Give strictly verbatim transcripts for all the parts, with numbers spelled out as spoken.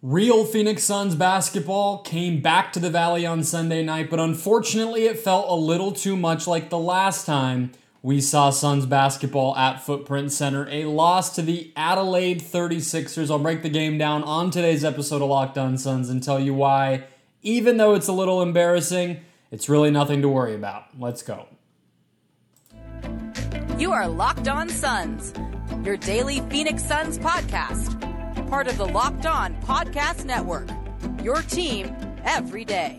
Real Phoenix Suns basketball came back to the Valley on Sunday night, but unfortunately it felt a little too much like the last time we saw Suns basketball at Footprint Center. A loss to the Adelaide thirty-sixers. I'll break the game down on today's episode of Locked On Suns and tell you why, even though it's a little embarrassing, it's really nothing to worry about. Let's go. You are Locked On Suns, your daily Phoenix Suns podcast. Part of the Locked On Podcast Network, your team every day.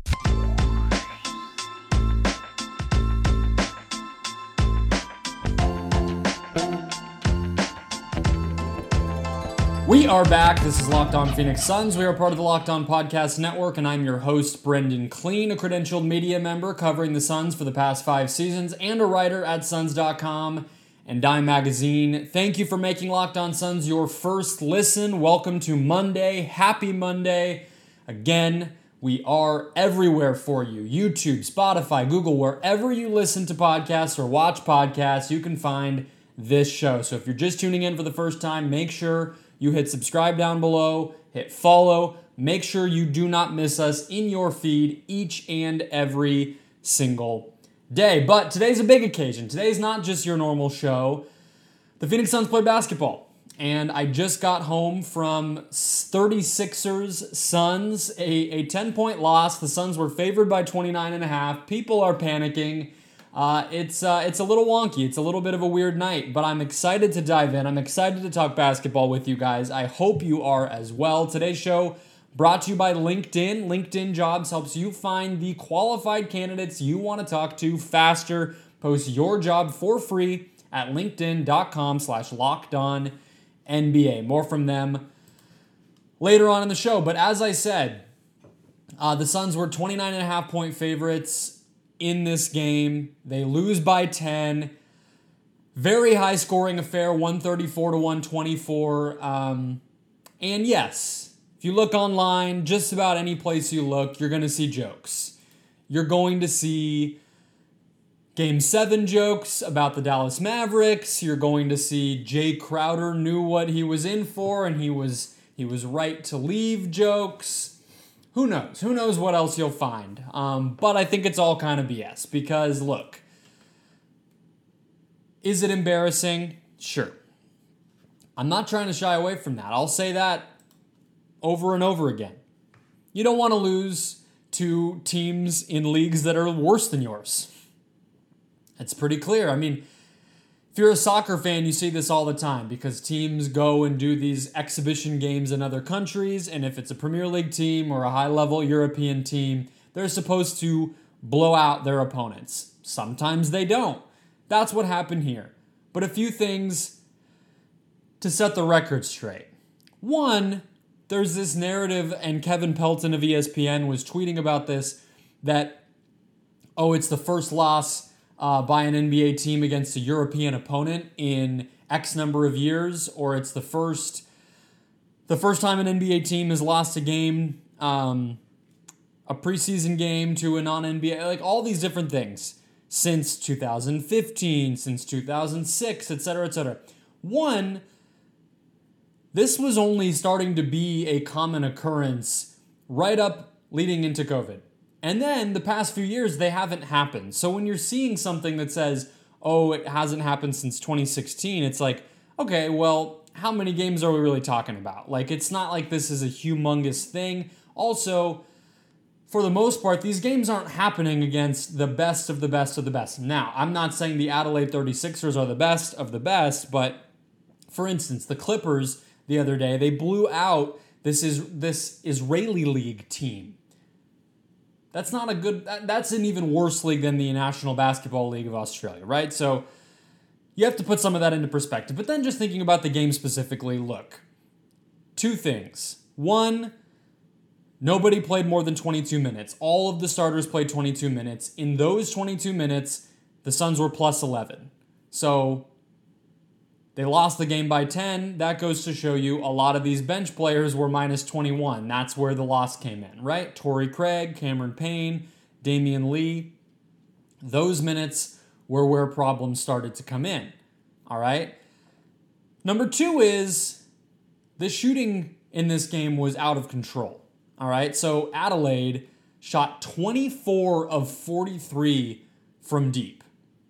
We are back. This is Locked On Phoenix Suns. We are part of the Locked On Podcast Network, and I'm your host, Brendan Clean, a credentialed media member covering the Suns for the past five seasons and a writer at Suns dot com and Dime Magazine. Thank you for making Locked On Suns your first listen. Welcome to Monday. Happy Monday. Again, we are everywhere for you. YouTube, Spotify, Google, wherever you listen to podcasts or watch podcasts, you can find this show. So if you're just tuning in for the first time, make sure you hit subscribe down below, hit follow. Make sure you do not miss us in your feed each and every single day. But today's a big occasion. Today's not just your normal show. The Phoenix Suns play basketball. And I just got home from thirty-sixers Suns, a, a ten-point loss. The Suns were favored by twenty-nine and a half. People are panicking. Uh, it's uh, it's a little wonky. It's a little bit of a weird night, but I'm excited to dive in. I'm excited to talk basketball with you guys. I hope you are as well. Today's show brought to you by LinkedIn. LinkedIn Jobs helps you find the qualified candidates you want to talk to faster. Post your job for free at linkedin.com slash locked on NBA. More from them later on in the show. But as I said, uh, the Suns were twenty-nine and a half point favorites in this game. They lose by ten. Very high scoring affair, one thirty-four to one twenty-four. Um, and yes, if you look online, just about any place you look, you're going to see jokes. You're going to see Game seven jokes about the Dallas Mavericks. You're going to see Jay Crowder knew what he was in for and he was he was right to leave jokes. Who knows? Who knows what else you'll find? Um, but I think it's all kind of B S because, look, is it embarrassing? Sure. I'm not trying to shy away from that. I'll say that over and over again. You don't want to lose to teams in leagues that are worse than yours. It's pretty clear. I mean, if you're a soccer fan, you see this all the time because teams go and do these exhibition games in other countries, and if it's a Premier League team or a high-level European team, they're supposed to blow out their opponents. Sometimes they don't. That's what happened here. But a few things to set the record straight. One, there's this narrative, and Kevin Pelton of E S P N was tweeting about this, that, oh, it's the first loss Uh, by an N B A team against a European opponent in X number of years, or it's the first the first time an N B A team has lost a game, um, a preseason game to a non-N B A, like all these different things since two thousand fifteen, since two thousand six, et cetera, et cetera. One, this was only starting to be a common occurrence right up leading into COVID. And then the past few years, they haven't happened. So when you're seeing something that says, oh, it hasn't happened since twenty sixteen, it's like, okay, well, how many games are we really talking about? Like, it's not like this is a humongous thing. Also, for the most part, these games aren't happening against the best of the best of the best. Now, I'm not saying the Adelaide thirty-sixers are the best of the best, but for instance, the Clippers the other day, they blew out this is this Israeli League team. That's not a good, that's an even worse league than the National Basketball League of Australia, right? So you have to put some of that into perspective. But then just thinking about the game specifically, look, two things. One, nobody played more than twenty-two minutes. All of the starters played twenty-two minutes. In those twenty-two minutes, the Suns were plus eleven. So they lost the game by ten. That goes to show you a lot of these bench players were minus twenty-one. That's where the loss came in, right? Torrey Craig, Cameron Payne, Damian Lee. Those minutes were where problems started to come in, all right? Number two is the shooting in this game was out of control. All right, so Adelaide shot twenty-four of forty-three from deep.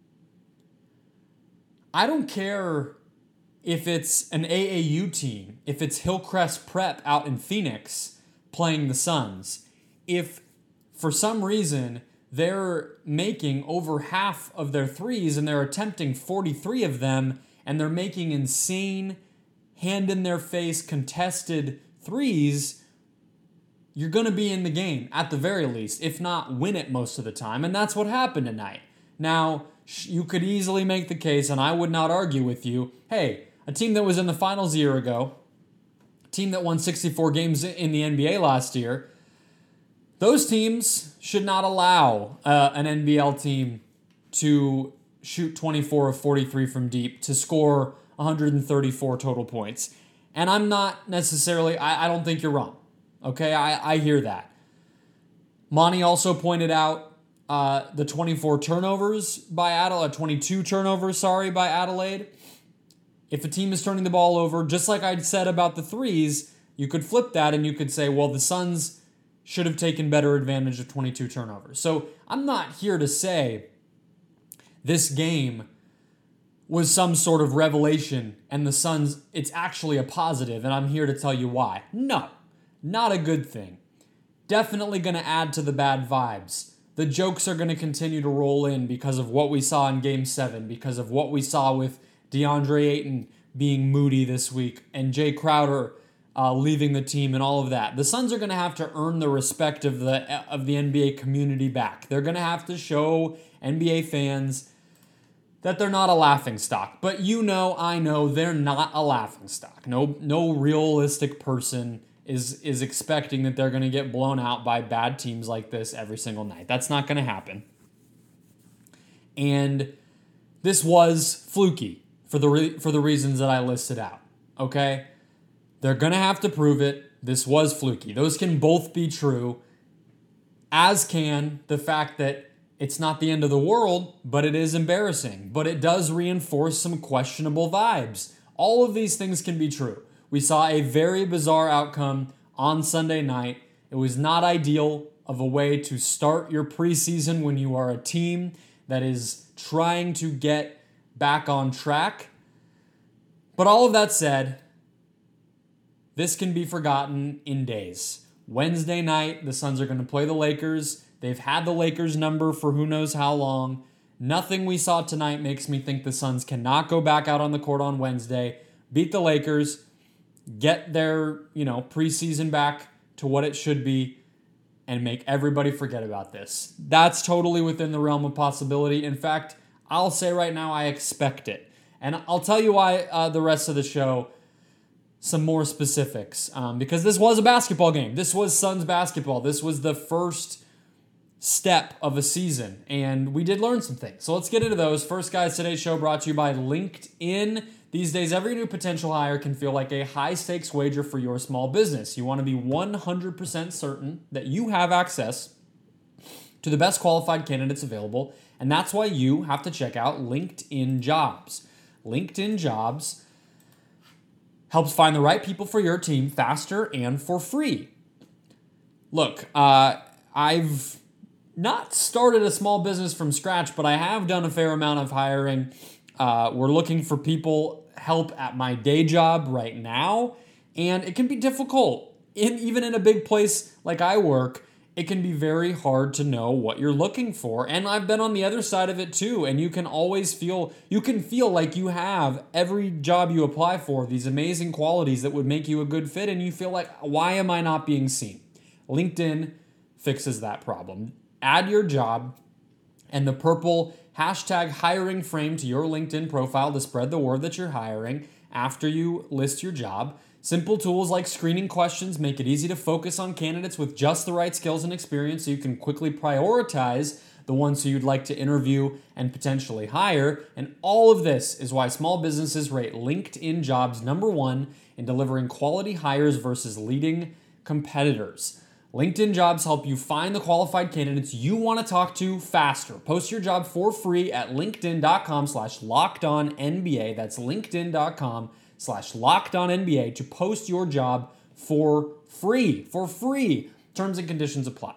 I don't care if it's an A A U team, if it's Hillcrest Prep out in Phoenix playing the Suns. If for some reason they're making over half of their threes and they're attempting forty-three of them and they're making insane hand-in-their-face contested threes, you're going to be in the game at the very least, if not win it most of the time. And that's what happened tonight. Now, you could easily make the case, and I would not argue with you, hey, a team that was in the finals a year ago, a team that won sixty-four games in the N B A last year, those teams should not allow uh, an N B L team to shoot twenty-four of forty-three from deep, to score one hundred thirty-four total points. And I'm not necessarily, I, I don't think you're wrong. Okay, I, I hear that. Monty also pointed out uh, the twenty-four turnovers by Adelaide, twenty-two turnovers, sorry, by Adelaide. If a team is turning the ball over, just like I said about the threes, you could flip that and you could say, well, the Suns should have taken better advantage of twenty-two turnovers. So I'm not here to say this game was some sort of revelation and the Suns, it's actually a positive, and I'm here to tell you why. No, not a good thing. Definitely going to add to the bad vibes. The jokes are going to continue to roll in because of what we saw in Game seven, because of what we saw with DeAndre Ayton being moody this week and Jay Crowder uh, leaving the team and all of that. The Suns are going to have to earn the respect of the of the N B A community back. They're going to have to show N B A fans that they're not a laughingstock. But you know, I know, they're not a laughingstock. No, no realistic person is is expecting that they're going to get blown out by bad teams like this every single night. That's not going to happen. And this was fluky for the re- for the reasons that I listed out. Okay? They're going to have to prove it. This was fluky. Those can both be true, as can the fact that it's not the end of the world, but it is embarrassing. But it does reinforce some questionable vibes. All of these things can be true. We saw a very bizarre outcome on Sunday night. It was not ideal of a way to start your preseason when you are a team that is trying to get back on track. But all of that said, this can be forgotten in days. Wednesday night, the Suns are going to play the Lakers. They've had the Lakers number for who knows how long. Nothing we saw tonight makes me think the Suns cannot go back out on the court on Wednesday, beat the Lakers, get their, you know, preseason back to what it should be, and make everybody forget about this. That's totally within the realm of possibility. In fact, I'll say right now I expect it. And I'll tell you why uh, the rest of the show, some more specifics. Um, because this was a basketball game. This was Suns basketball. This was the first step of a season. And we did learn some things. So let's get into those. First, guys, today's show brought to you by LinkedIn. These days, every new potential hire can feel like a high-stakes wager for your small business. You want to be one hundred percent certain that you have access to the best qualified candidates available, and that's why you have to check out LinkedIn Jobs. LinkedIn Jobs helps find the right people for your team faster and for free. Look, uh, I've not started a small business from scratch, but I have done a fair amount of hiring. Uh, we're looking for people help at my day job right now, and it can be difficult. In, even in a big place like I work, it can be very hard to know what you're looking for. And I've been on the other side of it too, and you can always feel, you can feel like you have every job you apply for, these amazing qualities that would make you a good fit, and you feel like, why am I not being seen? LinkedIn fixes that problem. Add your job and the purple hashtag hiring frame to your LinkedIn profile to spread the word that you're hiring after you list your job. Simple tools like screening questions make it easy to focus on candidates with just the right skills and experience so you can quickly prioritize the ones who you'd like to interview and potentially hire. And all of this is why small businesses rate LinkedIn Jobs number one in delivering quality hires versus leading competitors. LinkedIn Jobs help you find the qualified candidates you want to talk to faster. Post your job for free at linkedin.com slash locked on NBA. That's linkedin.com slash locked on NBA to post your job for free. For free. Terms and conditions apply.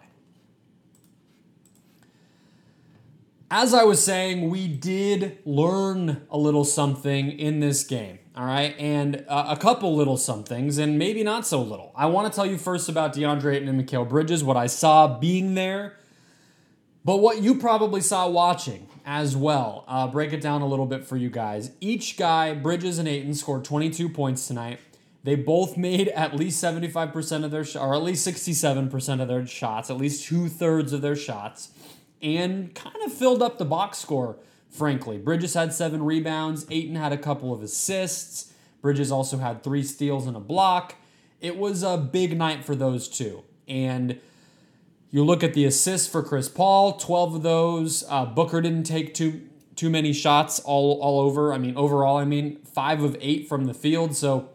As I was saying, we did learn a little something in this game, all right? And uh, a couple little somethings, and maybe not so little. I want to tell you first about DeAndre Ayton and Mikal Bridges, what I saw being there, but what you probably saw watching as well. Uh, break it down a little bit for you guys. Each guy, Bridges and Ayton, scored twenty-two points tonight. They both made at least seventy-five percent of their shots, or at least sixty-seven percent of their shots, at least two-thirds of their shots, and kind of filled up the box score, frankly. Bridges had seven rebounds. Ayton had a couple of assists. Bridges also had three steals and a block. It was a big night for those two. And you look at the assists for Chris Paul, twelve of those. Uh, Booker didn't take too too many shots all, all over. I mean, overall, I mean, five of eight from the field. So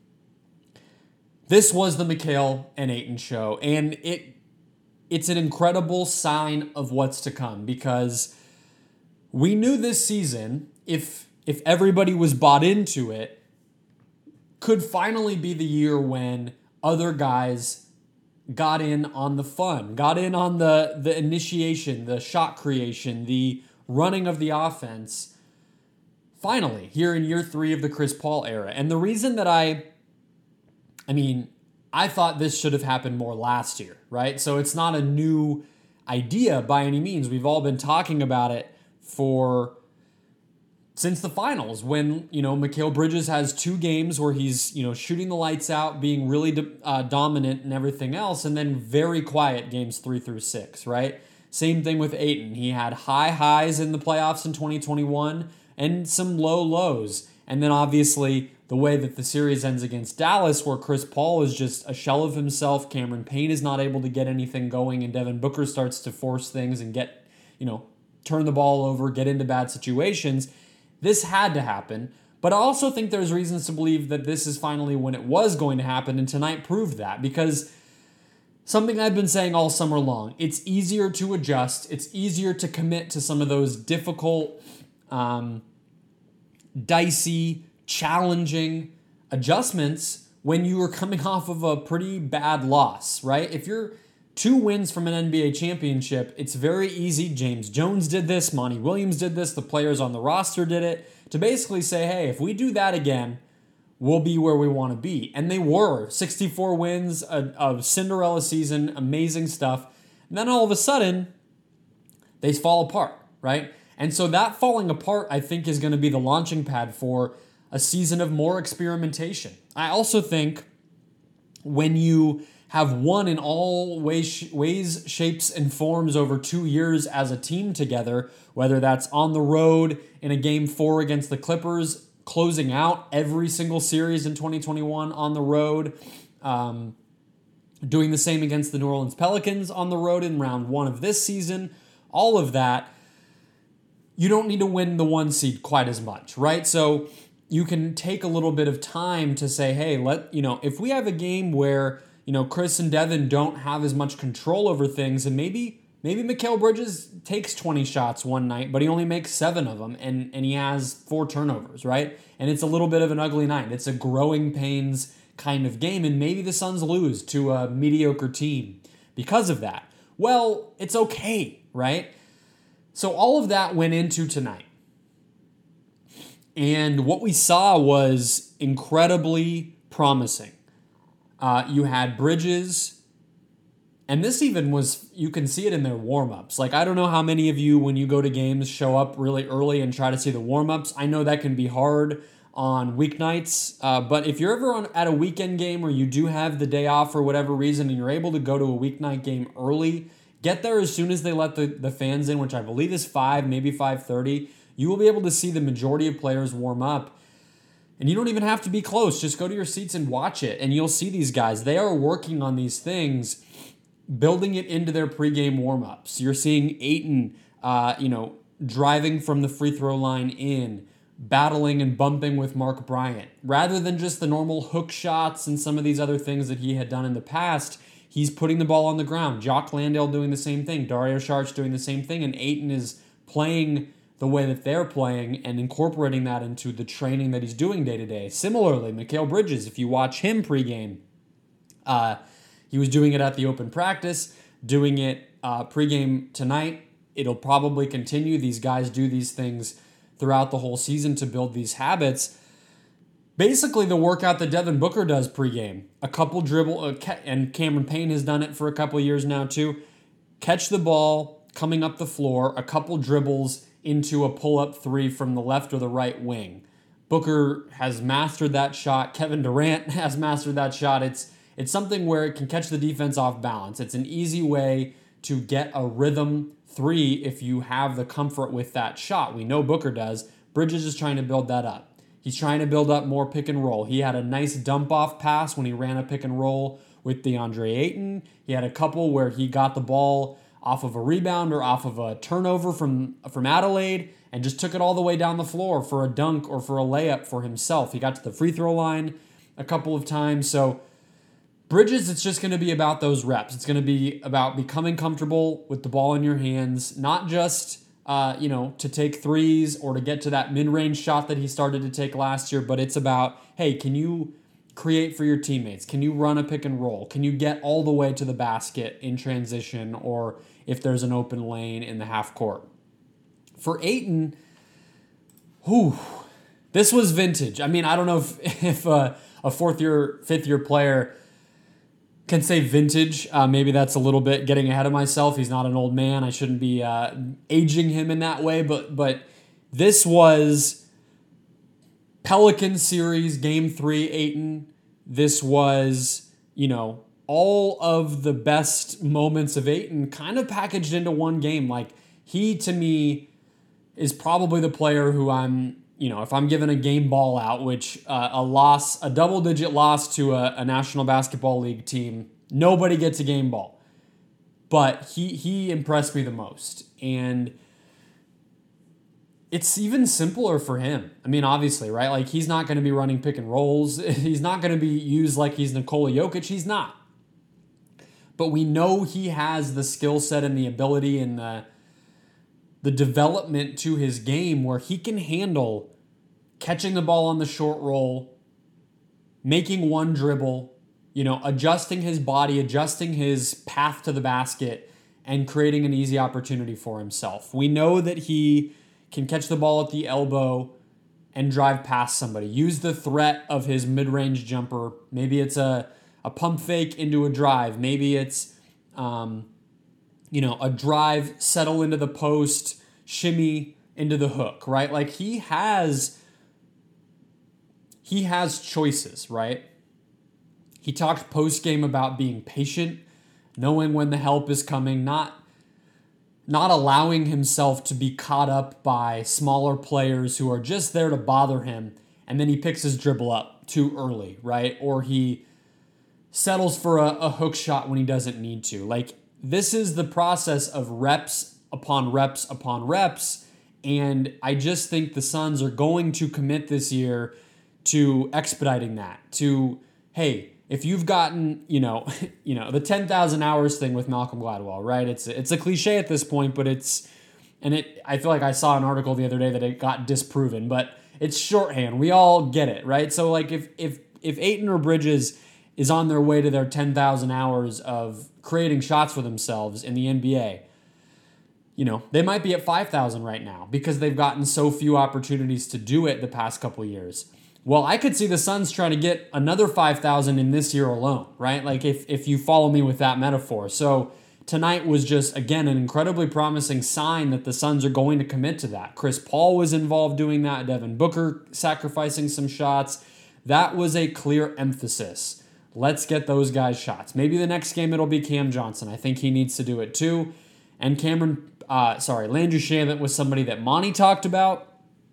this was the Mikal and Ayton show. And it it's an incredible sign of what's to come, because we knew this season, if if everybody was bought into it, could finally be the year when other guys got in on the fun, got in on the, the initiation, the shot creation, the running of the offense, finally, here in year three of the Chris Paul era. And the reason that I, I mean, I thought this should have happened more last year, right? So it's not a new idea by any means. We've all been talking about it for since the finals, when, you know, Mikal Bridges has two games where he's, you know, shooting the lights out, being really do, uh, dominant and everything else, and then very quiet games three through six, right? Same thing with Ayton. He had high highs in the playoffs in twenty twenty-one and some low lows. And then obviously the way that the series ends against Dallas, where Chris Paul is just a shell of himself, Cameron Payne is not able to get anything going, and Devin Booker starts to force things and get, you know, turn the ball over, get into bad situations. This had to happen, but I also think there's reasons to believe that this is finally when it was going to happen, and tonight proved that, because something I've been saying all summer long, it's easier to adjust, it's easier to commit to some of those difficult, um, dicey, challenging adjustments when you are coming off of a pretty bad loss, right? If you're two wins from an N B A championship, it's very easy. James Jones did this, Monty Williams did this, the players on the roster did it, to basically say, hey, if we do that again, we'll be where we want to be. And they were. sixty-four wins, a, a Cinderella season, amazing stuff. And then all of a sudden, they fall apart, right? And so that falling apart, I think, is going to be the launching pad for a season of more experimentation. I also think when you have won in all ways, ways, shapes, and forms over two years as a team together, whether that's on the road in a game four against the Clippers, closing out every single series in twenty twenty-one on the road, um, doing the same against the New Orleans Pelicans on the road in round one of this season, all of that, you don't need to win the one seed quite as much, right? So you can take a little bit of time to say, hey, let you know, if we have a game where, you know, Chris and Devin don't have as much control over things, and maybe maybe Mikal Bridges takes twenty shots one night, but he only makes seven of them, and, and he has four turnovers, right? And it's a little bit of an ugly night. It's a growing pains kind of game, and maybe the Suns lose to a mediocre team because of that. Well, it's okay, right? So all of that went into tonight. And what we saw was incredibly promising. Uh, you had Bridges, and this even was, you can see it in their warm-ups. Like, I don't know how many of you, when you go to games, show up really early and try to see the warm-ups. I know that can be hard on weeknights, uh, but if you're ever on, at a weekend game, or you do have the day off for whatever reason, and you're able to go to a weeknight game early, get there as soon as they let the, the fans in, which I believe is five, maybe five thirty. You will be able to see the majority of players warm up. And you don't even have to be close. Just go to your seats and watch it. And you'll see these guys. They are working on these things, building it into their pregame warm-ups. You're seeing Ayton, uh, you know, driving from the free throw line in, battling and bumping with Mark Bryant. Rather than just the normal hook shots and some of these other things that he had done in the past, he's putting the ball on the ground. Jock Landale doing the same thing. Dario Saric doing the same thing. And Ayton is playing the way that they're playing and incorporating that into the training that he's doing day to day. Similarly, Mikal Bridges, if you watch him pregame, Uh, he was doing it at the open practice, doing it uh, pregame tonight. It'll probably continue. These guys do these things throughout the whole season to build these habits. Basically, the workout that Devin Booker does pregame, a couple dribble, uh, and Cameron Payne has done it for a couple years now too. Catch the ball coming up the floor, a couple dribbles into a pull-up three from the left or the right wing. Booker has mastered that shot. Kevin Durant has mastered that shot. It's it's something where it can catch the defense off balance. It's an easy way to get a rhythm three if you have the comfort with that shot. We know Booker does. Bridges is trying to build that up. He's trying to build up more pick and roll. He had a nice dump-off pass when he ran a pick and roll with DeAndre Ayton. He had a couple where he got the ball off of a rebound or off of a turnover from, from Adelaide and just took it all the way down the floor for a dunk or for a layup for himself. He got to the free throw line a couple of times. So Bridges, it's just going to be about those reps. It's going to be about becoming comfortable with the ball in your hands, not just uh, you know, to take threes or to get to that mid-range shot that he started to take last year, but it's about, hey, can you create for your teammates? Can you run a pick and roll? Can you get all the way to the basket in transition or if there's an open lane in the half court? For Ayton, whew, this was vintage. I mean, I don't know if, if uh, a fourth-year, fifth-year player can say vintage. Uh, maybe that's a little bit getting ahead of myself. He's not an old man. I shouldn't be uh, aging him in that way. But but this was Pelican series, game three, Ayton. This was, you know, all of the best moments of Ayton kind of packaged into one game. Like, he, to me, is probably the player who I'm, you know, if I'm given a game ball out, which uh, a loss, a double-digit loss to a, a National Basketball League team, nobody gets a game ball. But he he impressed me the most. And it's even simpler for him. I mean, obviously, right? Like, he's not going to be running pick and rolls. He's not going to be used like he's Nikola Jokic. He's not. But we know he has the skill set and the ability and the the development to his game where he can handle catching the ball on the short roll, making one dribble, you know, adjusting his body, adjusting his path to the basket, and creating an easy opportunity for himself. We know that he can catch the ball at the elbow and drive past somebody. Use the threat of his mid-range jumper. Maybe it's a, a pump fake into a drive. Maybe it's um, you know, a drive, settle into the post, shimmy into the hook, right? Like, he has, he has choices, right? He talked post-game about being patient, knowing when the help is coming, not, not allowing himself to be caught up by smaller players who are just there to bother him, and then he picks his dribble up too early, right? Or he settles for a, a hook shot when he doesn't need to. Like, this is the process of reps upon reps upon reps, and I just think the Suns are going to commit this year to expediting that, to, hey, if you've gotten, you know, you know, the ten thousand hours thing with Malcolm Gladwell, right? It's it's a cliche at this point, but it's, and it, I feel like I saw an article the other day that it got disproven, but it's shorthand. We all get it, right? So, like, if if if Ayton or Bridges is on their way to their ten thousand hours of creating shots for themselves in the N B A, you know, they might be at five thousand right now because they've gotten so few opportunities to do it the past couple of years. Well, I could see the Suns trying to get another five thousand in this year alone, right? Like, if, if you follow me with that metaphor. So tonight was just, again, an incredibly promising sign that the Suns are going to commit to that. Chris Paul was involved doing that. Devin Booker sacrificing some shots. That was a clear emphasis. Let's get those guys shots. Maybe the next game it'll be Cam Johnson. I think he needs to do it too. And Cameron, uh, sorry, Landry Shamet was somebody that Monty talked about.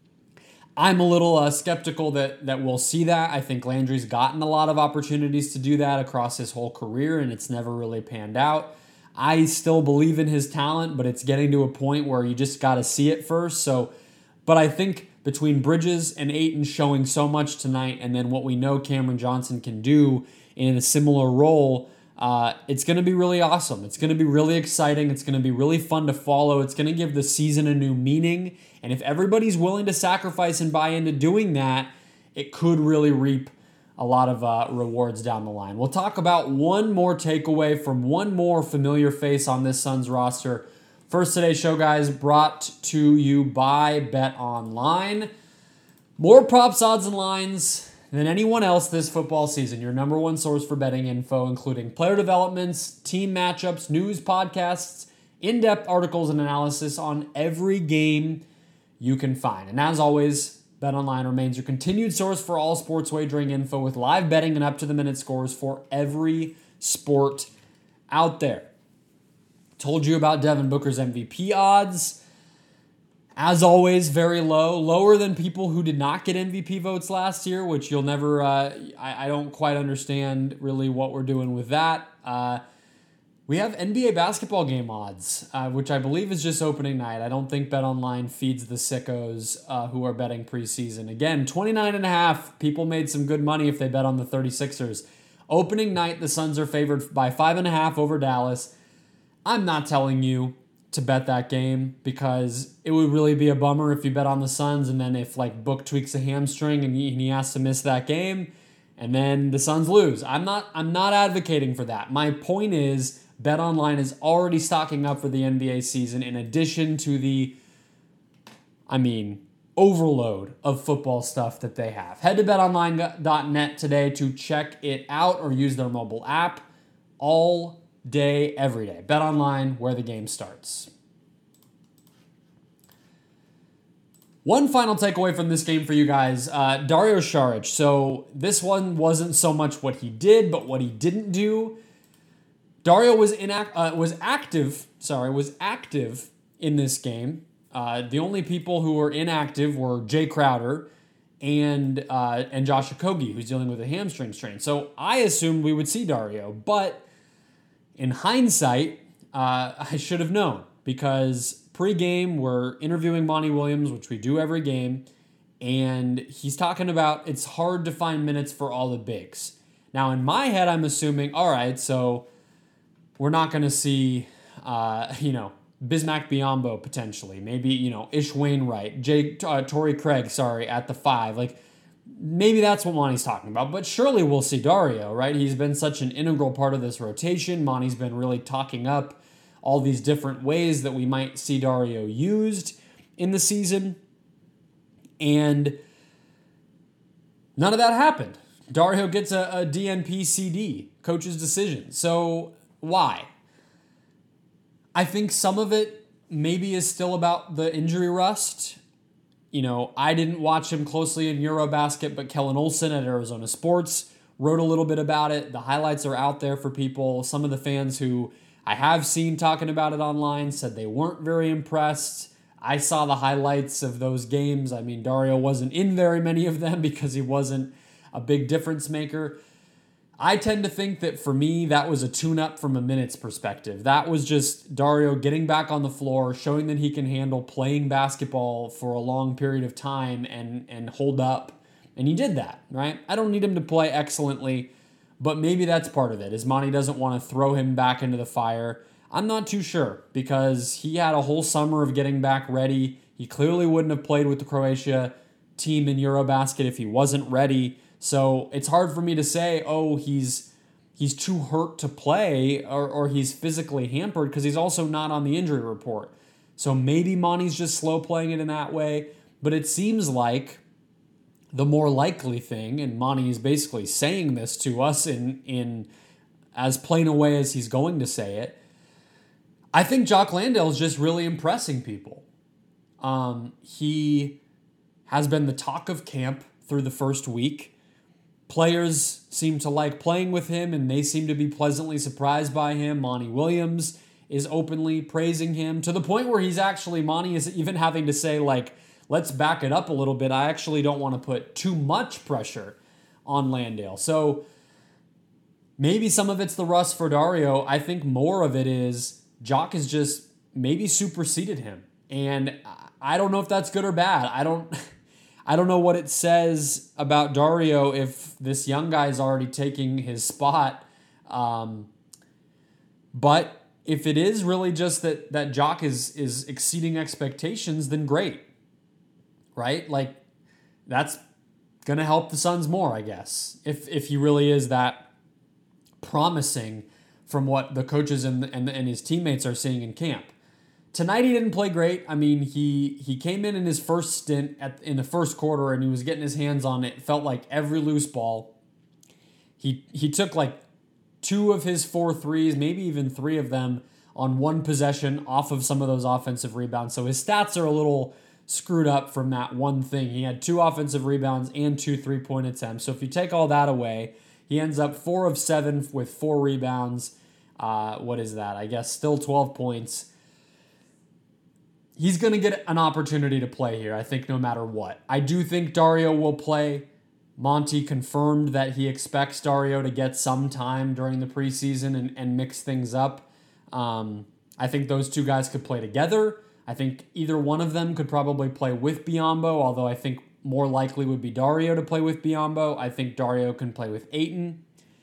I'm a little uh, skeptical that that we'll see that. I think Landry's gotten a lot of opportunities to do that across his whole career, and it's never really panned out. I still believe in his talent, but it's getting to a point where you just got to see it first. So, but I think between Bridges and Ayton showing so much tonight, and then what we know Cameron Johnson can do in a similar role, uh, it's going to be really awesome. It's going to be really exciting. It's going to be really fun to follow. It's going to give the season a new meaning. And if everybody's willing to sacrifice and buy into doing that, it could really reap a lot of uh, rewards down the line. We'll talk about one more takeaway from one more familiar face on this Suns roster. First today's show, guys, brought to you by BetOnline. More props, odds, and lines than anyone else this football season. Your number one source for betting info, including player developments, team matchups, news, podcasts, in-depth articles, and analysis on every game you can find. And as always, BetOnline remains your continued source for all sports wagering info with live betting and up-to-the-minute scores for every sport out there. Told you about Devin Booker's M V P odds. As always, very low. Lower than people who did not get M V P votes last year, which you'll never... Uh, I, I don't quite understand really what we're doing with that. Uh, we have N B A basketball game odds, uh, which I believe is just opening night. I don't think BetOnline feeds the sickos uh, who are betting preseason. Again, twenty-nine and a half. People made some good money if they bet on the thirty-sixers. Opening night, the Suns are favored by five and a half over Dallas. I'm not telling you to bet that game because it would really be a bummer if you bet on the Suns and then if like Book tweaks a hamstring and he, and he has to miss that game and then the Suns lose. I'm not I'm not advocating for that. My point is BetOnline is already stocking up for the N B A season in addition to the, I mean, overload of football stuff that they have. Head to bet online dot net today to check it out or use their mobile app all day, every day. BetOnline, where the game starts. One final takeaway from this game for you guys, uh, Dario Saric. So this one wasn't so much what he did, but what he didn't do. Dario was inact- uh, was active. Sorry, was active in this game. Uh, the only people who were inactive were Jay Crowder and uh, and Josh Okogie, who's dealing with a hamstring strain. So I assumed we would see Dario, but in hindsight, uh, I should have known because pre-game we're interviewing Monty Williams, which we do every game, and he's talking about it's hard to find minutes for all the bigs. Now, in my head, I'm assuming, all right, so we're not going to see, uh, you know, Bismack Biyombo potentially, maybe, you know, Ish Wainwright, Jay, uh, Torrey Craig, sorry, at the five. Like, maybe that's what Monty's talking about, but surely we'll see Dario, right? He's been such an integral part of this rotation. Monty's been really talking up all these different ways that we might see Dario used in the season. And none of that happened. Dario gets a, a D N P C D, coach's decision. So why? I think some of it maybe is still about the injury rust. You know, I didn't watch him closely in Eurobasket, but Kellen Olson at Arizona Sports wrote a little bit about it. The highlights are out there for people. Some of the fans who I have seen talking about it online said they weren't very impressed. I saw the highlights of those games. I mean, Dario wasn't in very many of them because he wasn't a big difference maker. I tend to think that for me, that was a tune-up from a minutes perspective. That was just Dario getting back on the floor, showing that he can handle playing basketball for a long period of time and, and hold up. And he did that, right? I don't need him to play excellently, but maybe that's part of it, is Monty doesn't want to throw him back into the fire. I'm not too sure because he had a whole summer of getting back ready. He clearly wouldn't have played with the Croatia team in Eurobasket if he wasn't ready. So it's hard for me to say, oh, he's he's too hurt to play or, or he's physically hampered because he's also not on the injury report. So maybe Monty's just slow playing it in that way. But it seems like the more likely thing, and Monty is basically saying this to us in, in as plain a way as he's going to say it, I think Jock Landale is just really impressing people. Um, he has been the talk of camp through the first week. Players seem to like playing with him, and they seem to be pleasantly surprised by him. Monty Williams is openly praising him to the point where he's actually, Monty is even having to say, like, let's back it up a little bit. I actually don't want to put too much pressure on Landale. So maybe some of it's the rust for Dario. I think more of it is Jock has just maybe superseded him. And I don't know if that's good or bad. I don't... I don't know what it says about Dario if this young guy is already taking his spot. Um, but if it is really just that that Jock is is exceeding expectations, then great. Right? Like, that's going to help the Suns more, I guess, if if he really is that promising from what the coaches and, and, and his teammates are seeing in camp. Tonight he didn't play great. I mean, he he came in in his first stint at, in the first quarter, and he was getting his hands on it. It felt like every loose ball. He he took like two of his four threes, maybe even three of them on one possession off of some of those offensive rebounds. So his stats are a little screwed up from that one thing. He had two offensive rebounds and two three-point attempts. So if you take all that away, he ends up four of seven with four rebounds. Uh, what is that? I guess still twelve points. He's going to get an opportunity to play here, I think, no matter what. I do think Dario will play. Monty confirmed that he expects Dario to get some time during the preseason and, and mix things up. Um, I think those two guys could play together. I think either one of them could probably play with Biyombo, although I think more likely would be Dario to play with Biyombo. I think Dario can play with Ayton.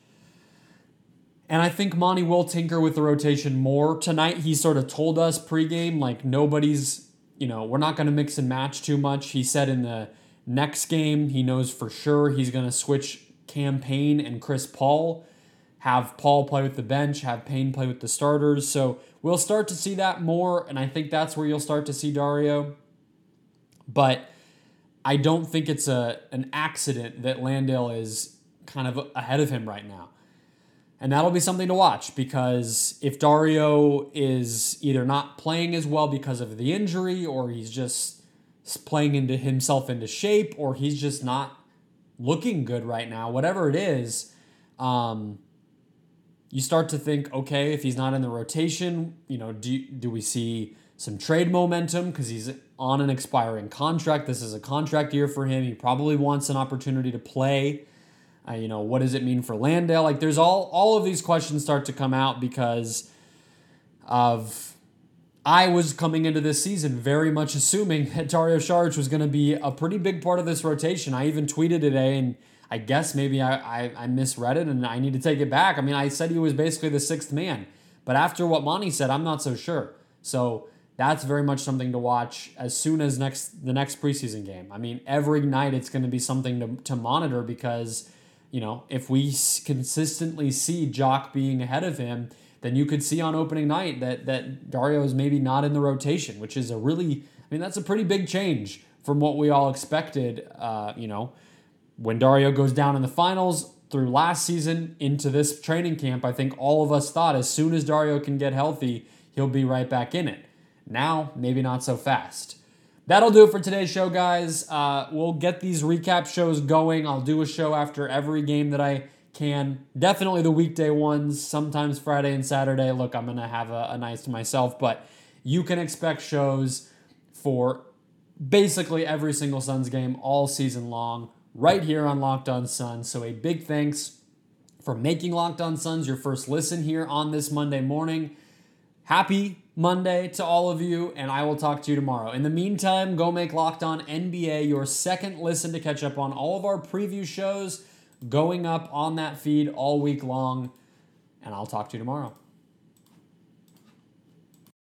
And I think Monty will tinker with the rotation more. Tonight, he sort of told us pregame, like, nobody's, you know, we're not going to mix and match too much. He said in the next game, he knows for sure he's going to switch Cam Payne and Chris Paul, have Paul play with the bench, have Payne play with the starters. So we'll start to see that more, and I think that's where you'll start to see Dario. But I don't think it's a an accident that Landale is kind of ahead of him right now. And that'll be something to watch, because if Dario is either not playing as well because of the injury, or he's just playing into himself into shape, or he's just not looking good right now, whatever it is, um, you start to think, okay, if he's not in the rotation, you know, do, do we see some trade momentum because he's on an expiring contract? This is a contract year for him. He probably wants an opportunity to play. Uh, you know, what does it mean for Landale? Like, there's all all of these questions start to come out because of I was coming into this season very much assuming that Dario Saric was going to be a pretty big part of this rotation. I even tweeted today, and I guess maybe I, I, I misread it, and I need to take it back. I mean, I said he was basically the sixth man. But after what Monty said, I'm not so sure. So that's very much something to watch as soon as next the next preseason game. I mean, every night it's going to be something to, to monitor because, you know, if we consistently see Jock being ahead of him, then you could see on opening night that that Dario is maybe not in the rotation, which is a really, I mean, that's a pretty big change from what we all expected. Uh, you know, when Dario goes down in the finals through last season into this training camp, I think all of us thought as soon as Dario can get healthy, he'll be right back in it. Now, maybe not so fast. That'll do it for today's show, guys. Uh, we'll get these recap shows going. I'll do a show after every game that I can. Definitely the weekday ones, sometimes Friday and Saturday. Look, I'm going to have a, a night to myself, but you can expect shows for basically every single Suns game all season long right here on Locked On Suns. So a big thanks for making Locked On Suns your first listen here on this Monday morning. Happy Monday to all of you, and I will talk to you tomorrow. In the meantime, go make Locked On N B A your second listen to catch up on all of our preview shows going up on that feed all week long, and I'll talk to you tomorrow.